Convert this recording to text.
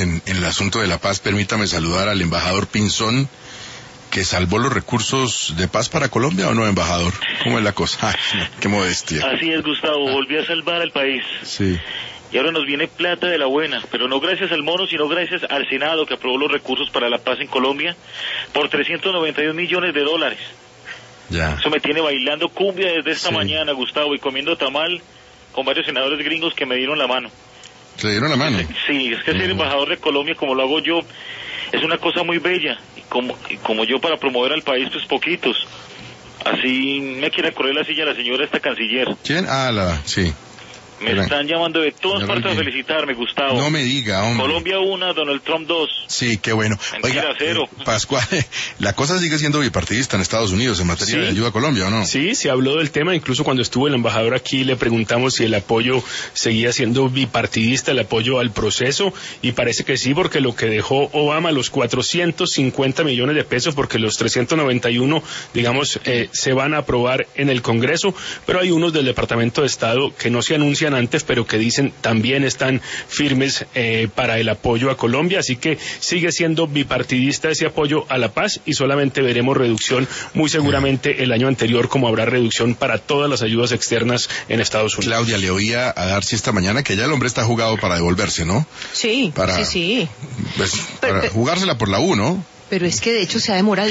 en el asunto de la paz, permítame saludar al embajador Pinzón, que salvó los recursos de paz para Colombia, ¿o no, embajador? ¿Cómo es la cosa? Ay, no, qué modestia. Así es, Gustavo, volvió a salvar al país. Sí. Y ahora nos viene plata de la buena, pero no gracias al mono, sino gracias al Senado, que aprobó los recursos para la paz en Colombia por $392 millones. Ya. Eso me tiene bailando cumbia desde esta mañana, Gustavo, y comiendo tamal con varios senadores gringos que me dieron la mano. ¿Se dieron la mano? Sí, es que ser embajador de Colombia, como lo hago yo, es una cosa muy bella. Y como yo, para promover al país, pues poquitos. Así me quiere correr la silla la señora esta canciller. ¿Quién? Sí. Me están llamando de todas partes a felicitarme, Gustavo. No me diga, hombre. Colombia 1, Donald Trump 2. Sí, qué bueno. Mentira, 0. Pascual, la cosa sigue siendo bipartidista en Estados Unidos en materia de ayuda a Colombia, ¿o no? Sí, se habló del tema. Incluso cuando estuvo el embajador aquí le preguntamos si el apoyo seguía siendo bipartidista, el apoyo al proceso, y parece que sí, porque lo que dejó Obama, los 450 millones de pesos, porque los 391, digamos, se van a aprobar en el Congreso, pero hay unos del Departamento de Estado que no se anuncian antes, pero que dicen también están firmes para el apoyo a Colombia, así que sigue siendo bipartidista ese apoyo a la paz, y solamente veremos reducción muy seguramente el año anterior, como habrá reducción para todas las ayudas externas en Estados Unidos. Claudia, le oía a Darcy esta mañana que ya el hombre está jugado para devolverse, ¿no? Sí, sí. Pues, para jugársela por la U, ¿no? Pero es que de hecho se ha demorado.